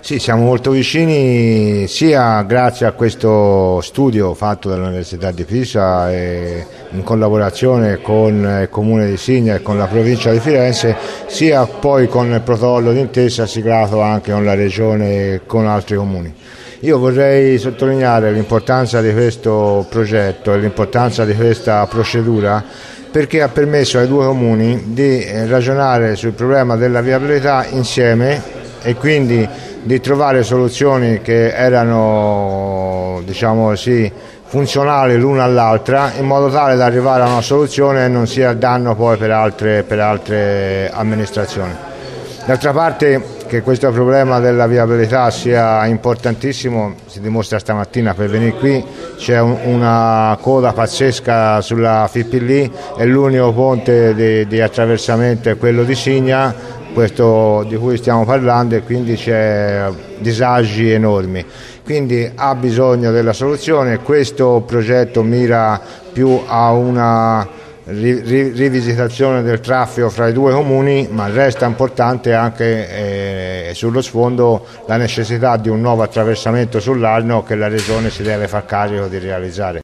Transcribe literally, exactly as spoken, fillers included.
Sì, siamo molto vicini sia grazie a questo studio fatto dall'Università di Pisa e in collaborazione con il Comune di Signa e con la provincia di Firenze, sia poi con il protocollo d'intesa siglato anche con la Regione e con altri comuni. Io vorrei sottolineare l'importanza di questo progetto e l'importanza di questa procedura, perché ha permesso ai due comuni di ragionare sul problema della viabilità insieme e quindi di trovare soluzioni che erano, diciamo così, funzionali l'una all'altra, in modo tale da arrivare a una soluzione e non sia a danno poi per altre, per altre amministrazioni. D'altra parte, che questo problema della viabilità sia importantissimo si dimostra stamattina. Per venire qui c'è un, una coda pazzesca sulla Fipillì e l'unico ponte di, di attraversamento è quello di Signa, questo di cui stiamo parlando, e quindi c'è disagi enormi. Quindi ha bisogno della soluzione. Questo progetto mira più a una rivisitazione del traffico fra i due comuni, ma resta importante anche eh, sullo sfondo la necessità di un nuovo attraversamento sull'Arno che la Regione si deve far carico di realizzare.